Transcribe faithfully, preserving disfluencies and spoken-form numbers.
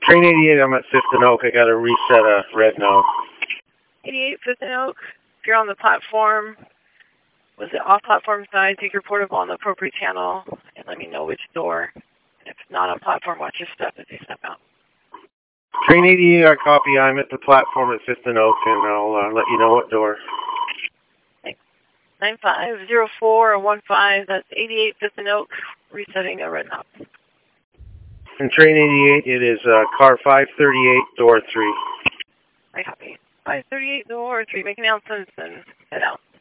Train eighty-eight, I'm at Fifth and Oak. I got to reset a red note. eighty-eight, Fifth and Oak. If you're on the platform, was it off-platform side, take your portable on the appropriate channel and let me know which door. And if it's not on platform, watch your step as you step out. Train eighty-eight, I copy. I'm at the platform at Fifth and Oak, and I'll uh, let you know what door. Thanks. nine five zero four one five, that's eighty-eight, Fifth and Oak, resetting a red knob. And train eighty-eight, it is uh, car five thirty-eight, door three. I copy. five thirty-eight, door three, make announcements and head out.